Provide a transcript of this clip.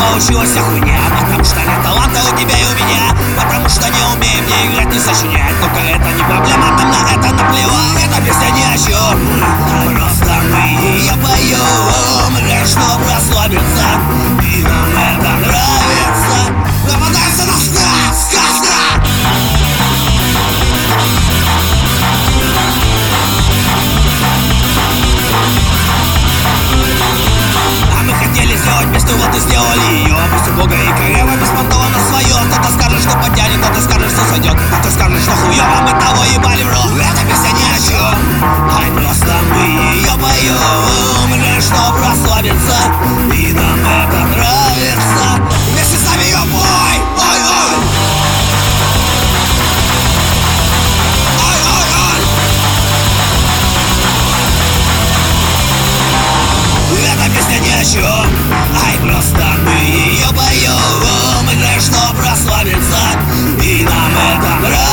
получилась хуйня, потому что нет таланта у тебя и у меня, потому что не умеем не играть, не сочинять. Только это не проблема, нам на это наплевать. Эта песня ни о чем, просто мы ее поем, лишь чтобы расслабиться, и нам это нравится. Попадается на сказка. Сделать песню, вот и сделали ее. Пусть Бога и королева без понтова на свое. Кто-то скажет, что потянет, кто-то скажет, что сойдет, кто-то скажет, что хуёво, мы того ебали в рот. Эта песня ни о чем, ай, просто мы ее поем, лишь чтоб расслабиться, и нам это нравится. Вместе с нами ее бой, ой-ой. Эта песня ни о чем, ай, просто мы ее поем, лишь чтоб расслабиться, и нам это нравится.